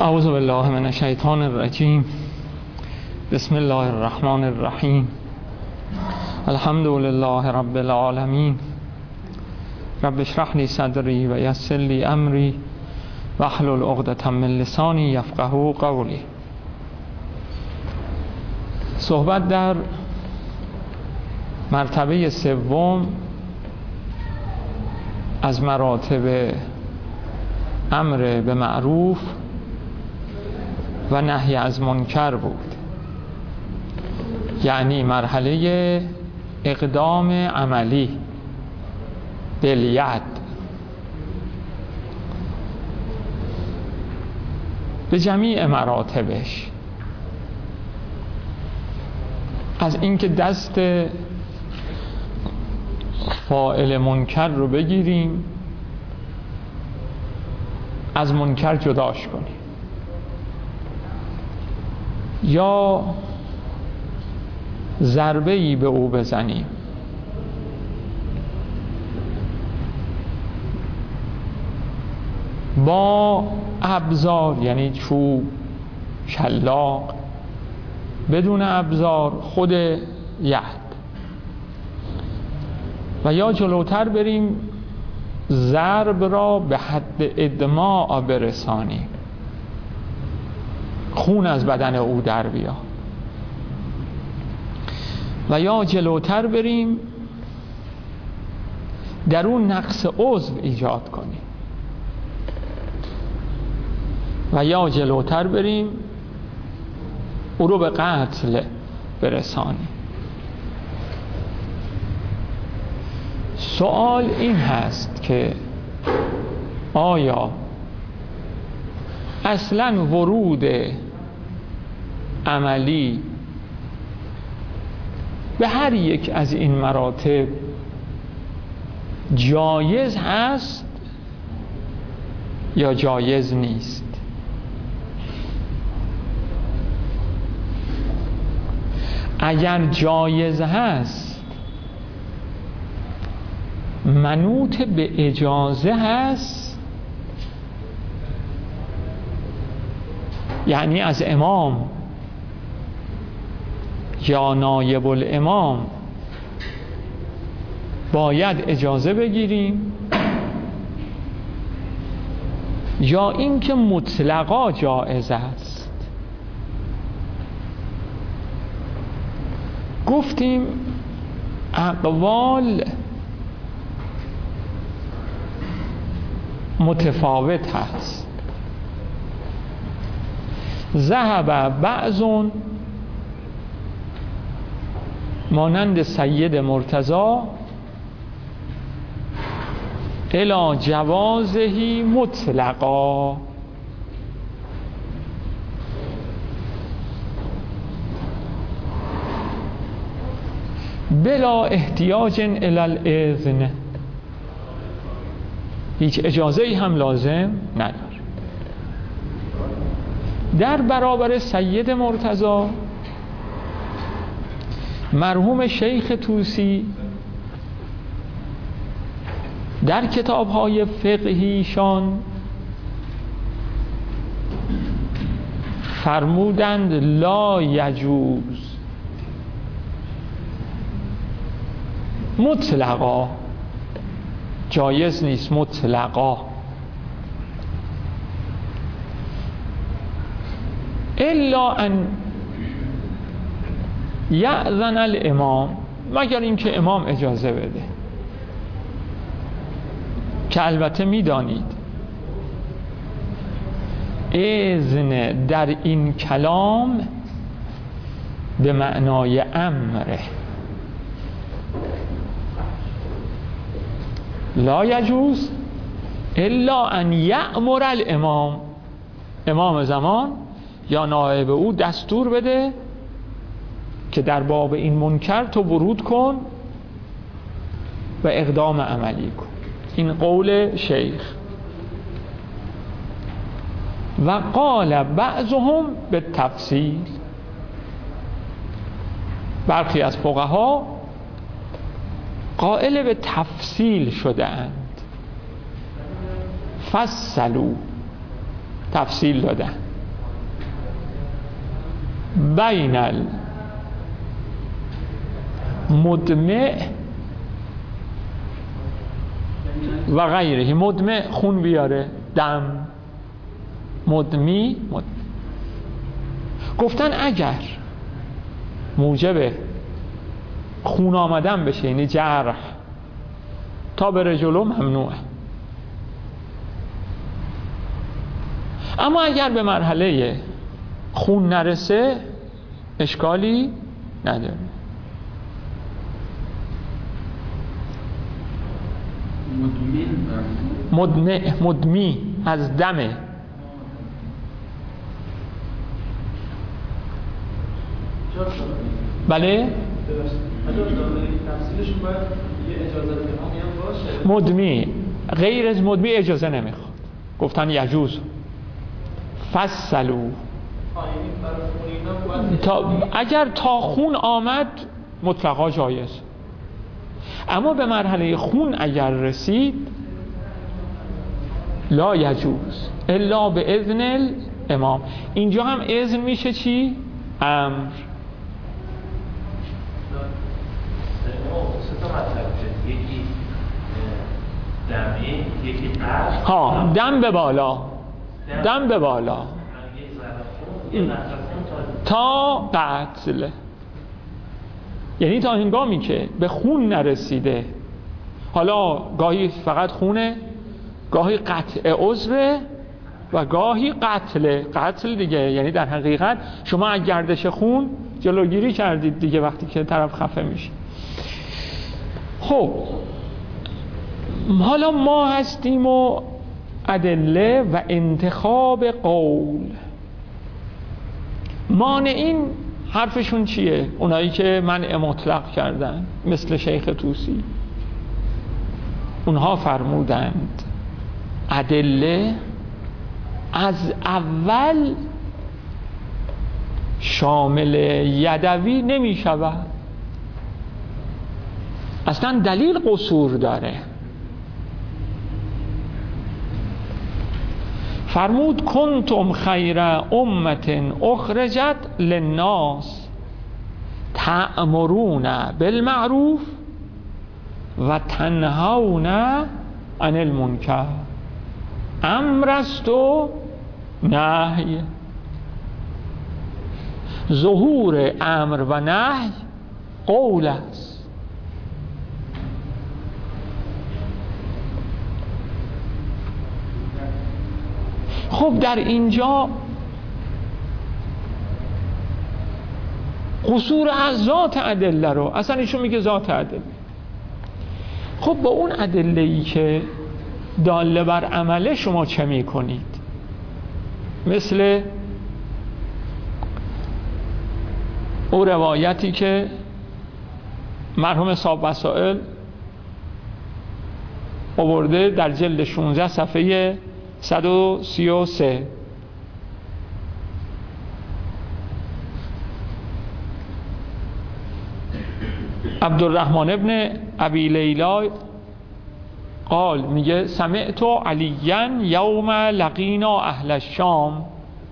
اعوذ بالله من الشیطان الرجیم. بسم الله الرحمن الرحیم. الحمد لله رب العالمین. رب اشرح لی صدری و یسر لی امری واحلل عقدة من لسانی یفقهوا قولی. صحبت در مرتبه سوم از مراتب امر به معروف و نهی از منکر بود، یعنی مرحله اقدام عملی بالید به جمیع مراتبش، از اینکه دست فاعل منکر رو بگیریم، از منکر جداش کنیم، یا ضربه‌ای به او بزنیم، با ابزار یعنی چوب، شلاق، بدون ابزار خود ید، و یا جلوتر بریم ضرب را به حد ادماء برسانیم، خون از بدن او در بیا، و یا جلوتر بریم در اون نقص عضو ایجاد کنیم، و یا جلوتر بریم او رو به قتل برسانیم. سوال این هست که آیا اصلا ورود عملی به هر یک از این مراتب جایز هست یا جایز نیست؟ اگر جایز هست منوط به اجازه هست، یعنی از امام یا نایب الامام باید اجازه بگیریم، یا اینکه مطلقا جایز است؟ گفتیم اقوال متفاوت هست. ذهب بعضون مانند سید مرتضی الی جوازهی مطلقا، بلا احتیاج الی الاذن، هیچ اجازه ای هم لازم نداره. در برابر سید مرتضی مرحوم شیخ طوسی در کتاب‌های فقهیشان فرمودند لا یجوز مطلقا، جایز نیست مطلقا، الا ان یأذن الامام، مگر اینکه امام اجازه بده، که البته میدانید اذن در این کلام به معنای امره. لا یجوز الا ان یأمر الامام، امام زمان یا نایب او دستور بده که در باب این منکر تو ورود کن و اقدام عملی کن. این قول شیخ. و قال بعضهم به تفصیل، برخی از فقها قائل به تفصیل شده اند، فصلوا، تفصیل دادن. بین المدمع و غیره. مدمع خون بیاره، دم، مدمی گفتن اگر موجب خون آمدن بشه، یعنی جرح، تا بره جلو ممنوعه. اما اگر به مرحله خون نرسه اشکالی نداره. مدمی از دمه. بله؟ مدمی غیر از مدمی اجازه نمیخواد. گفتن یجوز فصلو، اگر تا خون آمد مطلقا جایز. اما به مرحله خون اگر رسید لا یجوز الا به اذن الامام. اینجا هم اذن میشه چی؟ امر. ها، دم به بالا، دم به بالا تا قتل، یعنی تا هنگامی که به خون نرسیده. حالا گاهی فقط خونه، گاهی قطع عضو و گاهی قتل دیگه. یعنی در حقیقت شما از گردش خون جلوگیری کردید دیگه وقتی که طرف خفه میشه. خب حالا ما هستیم و ادله و انتخاب قول. مانعین حرفشون چیه؟ اونایی که منع مطلق کردن مثل شیخ طوسی، اونها فرمودند ادله از اول شامل یدوی نمی شود. اصلا دلیل قصور داره. فرمود کنتم خیر امت اخرجت للناس تأمرون بالمعروف و تنهون عن المنکر. امر است و نهی. ظهور امر و نهی قول است. خب در اینجا قصور از ذات ادله رو اصلا ایشون میگه ذات ادله. خب با اون ادله‌ای که داله بر عمله شما چه میکنید؟ مثل او روایتی که مرحوم صاحب وسائل آورده در جلد 16 صفحه 133. عبدالرحمن ابن ابی لیلا قال، میگه سمعت علیاً یوم لقینا اهل الشام.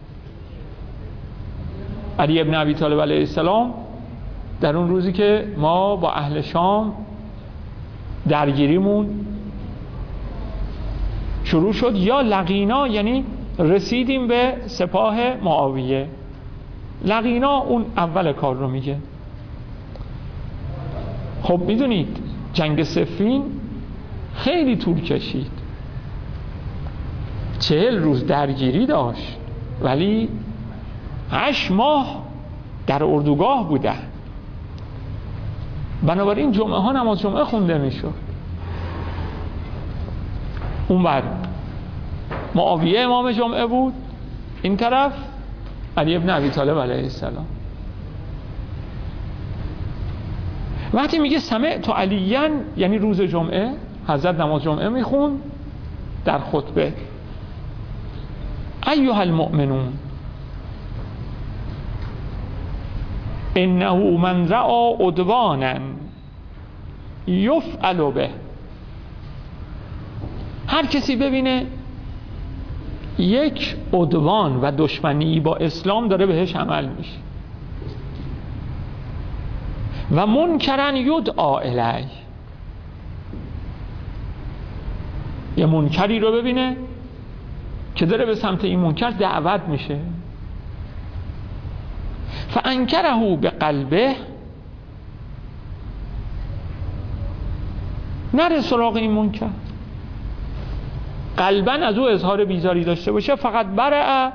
علی ابن ابی طالب علیه السلام در اون روزی که ما با اهل شام درگیریمون شروع شد، یا لقینا یعنی رسیدیم به سپاه معاویه. لقینا اون اول کار رو میگه. خب میدونید جنگ صفین خیلی طول کشید، 40 روز درگیری داشت، ولی 8 ماه در اردوگاه بودن. بنابراین جمعه ها نماز جمعه خونده میشد. اون بر معاویه امام جمعه بود، این طرف علی ابن ابی طالب علیه السلام. وقتی میگه سمعت علیاً یعنی روز جمعه حضرت نماز جمعه میخون در خطبه. ایها المؤمنون انه من رأى عدوانا یفعل به. هر کسی ببینه یک عدوان و دشمنی با اسلام داره بهش عمل میشه، و منکرن یدعا الیه، یه منکری رو ببینه که داره به سمت این منکر دعوت میشه، فانکره به قلبه، نره سراغ این منکر، قلباً از او اظهار بیزاری داشته باشه، فقط برع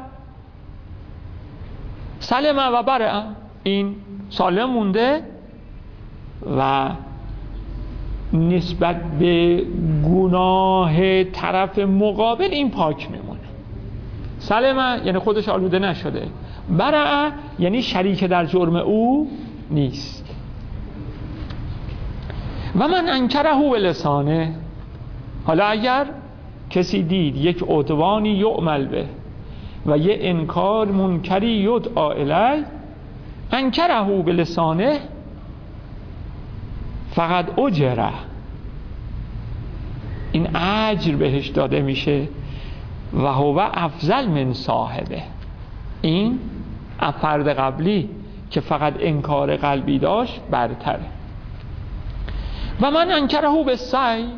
سلم و برع، این سالم مونده و نسبت به گناه طرف مقابل این پاک میمونه. سلم یعنی خودش آلوده نشده، برع یعنی شریک در جرم او نیست. و من انکره به لسانه، حالا اگر کسی دید یک عدوانی یعمل به و یه انکار منکری یدعا الی، انکره به لسانه فقط اجره، این اجر بهش داده میشه، و هو افضل من صاحبه، این فرد قبلی که فقط انکار قلبی داشت برتره. و من انکره به سیف،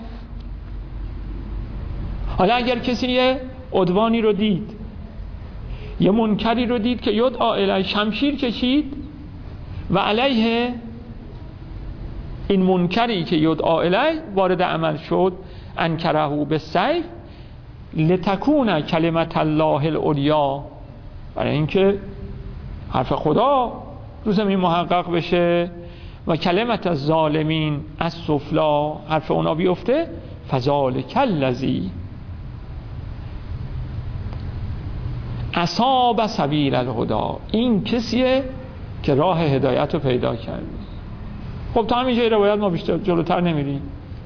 حالا اگر کسی یه عدوانی رو دید، یه منکری رو دید که یدعا الیه، شمشیر کشید و علیه این منکری که یدعا الیه وارد عمل شد، انکره به سیف لتکون کلمت الله العلیا، برای اینکه حرف خدا رو زمین محقق بشه، و کلمت الظالمین السفلی، حرف اونا بیفته، فذلک الذی اصاب سبیل الهدی، این کسیه که راه هدایت رو پیدا کرده. خب تا همینجای روایت ما بیشتر جلوتر نمیریم.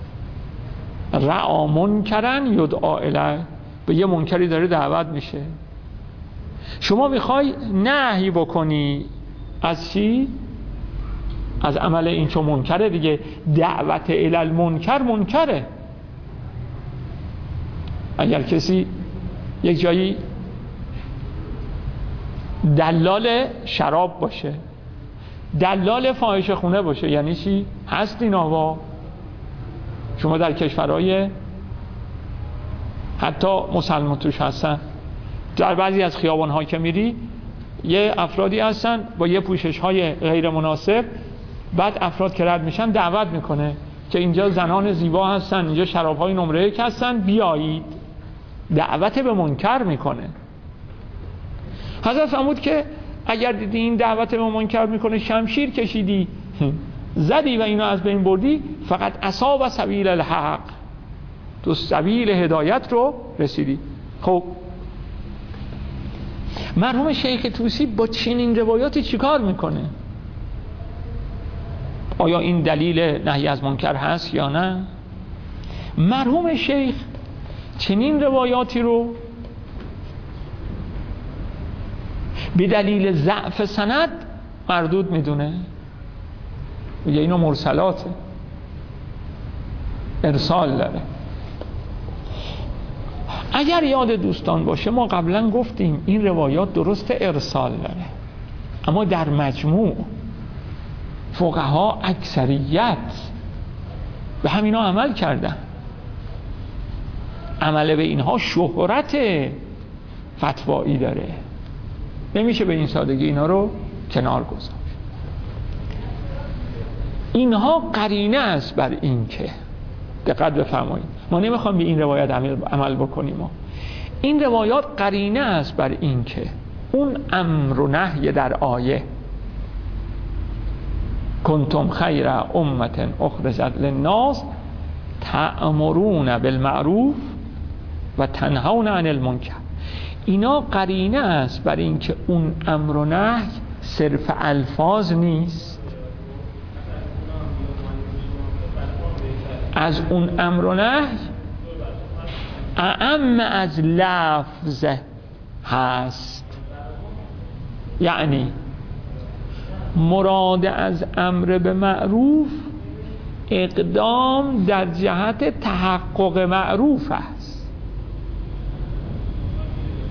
رعا منکرن یدعا الیه، به یه منکری داره دعوت میشه، شما میخوای نهی بکنی از چی؟ از عمل این، چون منکره دیگه، دعوت الی المنکر منکره. اگر کسی یک جایی دلال شراب باشه، دلال فاحشه خونه باشه، یعنی چی؟ هست این آوا. شما در کشورهای حتی مسلمان توش هستن، در بعضی از خیابان‌ها که میری یه افرادی هستن با یه پوشش‌های غیر مناسب، بعد افراد که رد میشن دعوت میکنه که اینجا زنان زیبا هستن، اینجا شراب‌های نمره 1 هستن، بیایید. دعوت به منکر میکنه. حضرت فرمود که اگر دیدی این دعوت به منکر میکنه، شمشیر کشیدی زدی و اینو از بین بردی، فقط اصاب سبیل الحق، تو سبیل هدایت رو رسیدی. خب مرحوم شیخ طوسی با چنین روایاتی چیکار میکنه؟ آیا این دلیل نهی از منکر هست یا نه؟ مرحوم شیخ چنین روایاتی رو به دلیل ضعف سند مردود میدونه، میگه اینو مرسلاته، ارسال داره. اگر یاد دوستان باشه ما قبلا گفتیم این روایات درست ارسال داره، اما در مجموع فقها اکثریت به همینا عمل کردن. عمل به اینها شهرت فتوایی داره، نمیشه به این سادگی اینا رو کنار گذاشت. اینها قرینه است بر این که، دقت بفرمایید، ما نمیخوام به این روایت عمل بکنیم، این روایات قرینه است بر این که اون امر و نهی در آیه کنتم خیر امة اخرجت للناس تأمرون بالمعروف و تنهون عن المنکر، اینا قرینه است بر این که اون امر و نهی صرف الفاظ نیست، از اون امر و نهی اعم از لفظ هست. یعنی مراد از امر به معروف اقدام در جهت تحقق معروف است،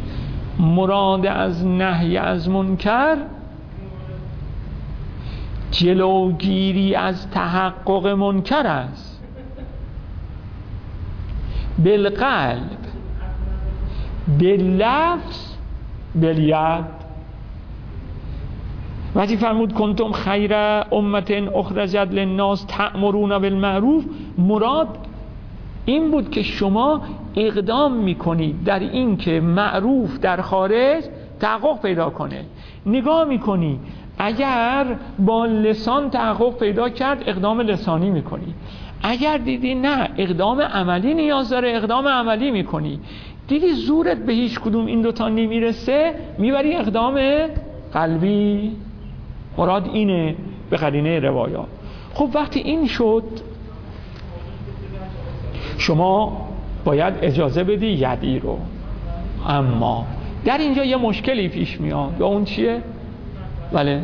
مراد از نهی از منکر جلوگیری از تحقق منکر است. بالقلب، باللفظ، بالید. وقتی فرمود کنتم خیر امت اخرجت للناس تأمرون بالمعروف، مراد این بود که شما اقدام میکنید در این که معروف در خارج تحقق پیدا کنه. نگاه میکنی اگر با لسان تحقق پیدا کرد اقدام لسانی میکنی، اگر دیدی نه اقدام عملی نیاز داره اقدام عملی میکنی، دیدی زورت به هیچ کدوم این دوتا نمیرسه میبری اقدام قلبی. مراد اینه به قرینه روایات. خب وقتی این شد شما باید اجازه بدی یدی رو. اما در اینجا یه مشکلی پیش میاد و اون چیه؟ بله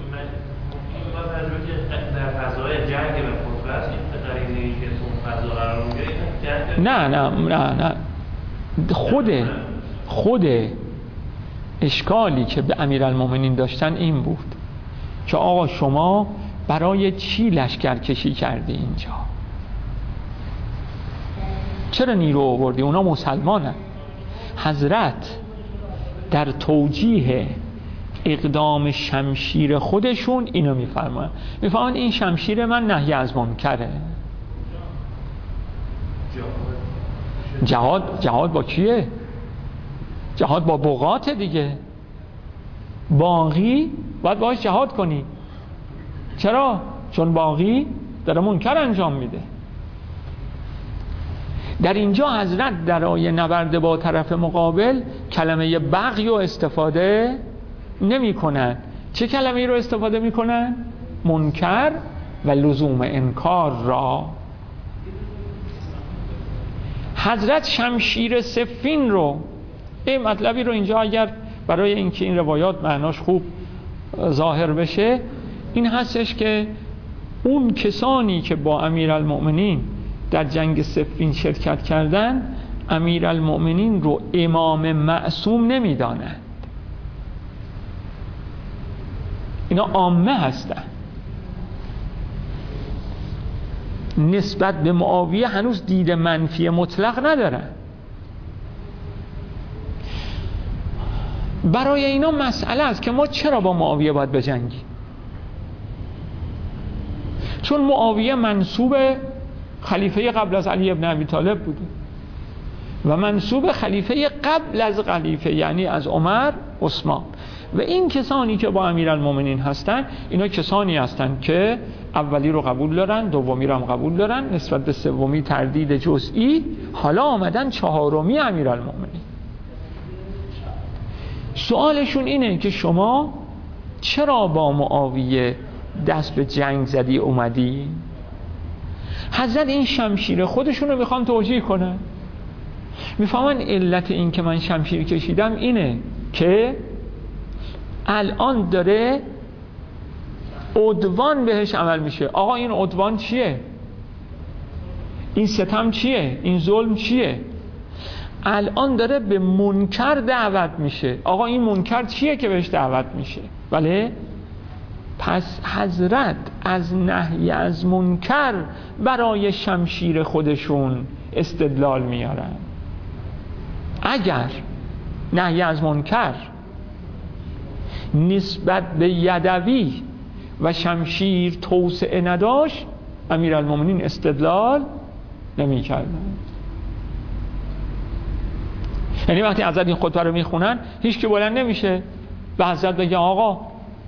در فضای جنگ و فتوه است این قرینه‌ای که اون فضا قرار میگیره. نه خود اشکالی که به امیرالمومنین داشتن این بود که آقا شما برای چی لشکر کشی کردی اینجا؟ چرا نیرو آوردی؟ اونا مسلمانن. حضرت در توجیه اقدام شمشیر خودشون اینو میفرمایند این شمشیر من نهی از منکره. جهاد با کیه؟ جهاد با بغات دیگه. باغی باید باهاش جهاد کنی. چرا؟ چون باغی داره منکر انجام میده. در اینجا حضرت در آیه نبرد با طرف مقابل کلمه بغی رو استفاده نمی کنن. چه کلمه‌ای رو استفاده می کنن؟ منکر و لزوم انکار را. حضرت شمشیر سفین رو، این مطلبی رو اینجا اگر برای اینکه این روایات معناش خوب ظاهر بشه این هستش که اون کسانی که با امیرالمؤمنین در جنگ سفین شرکت کردن امیرالمؤمنین رو امام معصوم نمیدانند. اینا عامه هستن. نسبت به معاویه هنوز دید منفی مطلق ندارن. برای اینا مسئله است که ما چرا با معاویه باید بجنگیم؟ چون معاویه منسوب خلیفه قبل از علی ابن ابی طالب بوده و منسوب خلیفه قبل از خلیفه یعنی از عمر عثمان. و این کسانی که با امیرالمومنین هستن اینا کسانی هستن که اولی رو قبول دارن، دومی رو هم قبول دارن، نسبت به سومی تردید جزئی، حالا آمدن چهارمی امیرالمومنین. سوالشون اینه که شما چرا با معاویه دست به جنگ زدی اومدی؟ حضرت این شمشیر خودشون رو میخوان توجیه کنن. میفهمن علت این که من شمشیر کشیدم اینه که الان داره عدوان بهش عمل میشه. آقا این عدوان چیه؟ این ستم چیه؟ این ظلم چیه؟ الان داره به منکر دعوت میشه. آقا این منکر چیه که بهش دعوت میشه؟ بله؟ پس حضرت از نهی از منکر برای شمشیر خودشون استدلال میارن. اگر نهی از منکر نسبت به یدوی و شمشیر توسعه نداشت امیرالمومنین استدلال نمی کردن. یعنی وقتی حضرت این خطبه رو میخونن هیچ که بلند نمیشه به حضرت بگه آقا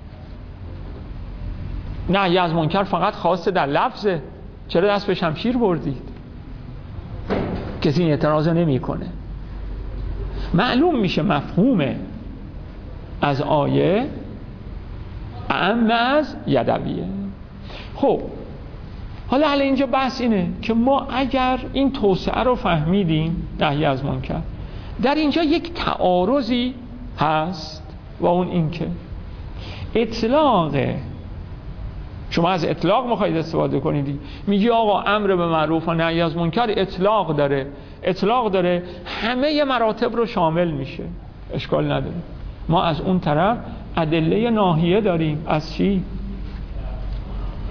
نهی از منکر فقط خاصه در لفظه، چرا دست به شمشیر بردید؟ کسی این اعتراض نمی کنه. معلوم میشه مفهومه از آیه اعم از یدویه. خب حالا اینجا بحث اینه که ما اگر این توسعه رو فهمیدیم نهی از منکر، در اینجا یک تعارضی هست و اون این که اطلاق، شما از اطلاق میخواید استفاده کنید، میگی آقا امر به معروف و نهی از منکر اطلاق داره همه مراتب رو شامل میشه، اشکال نداره. ما از اون طرف ادله ناهیه داریم. از چی؟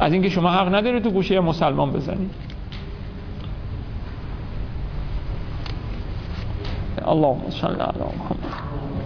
از اینکه شما حق نداری تو گوشه مسلمان بزنی. اللهم صل علی محمد.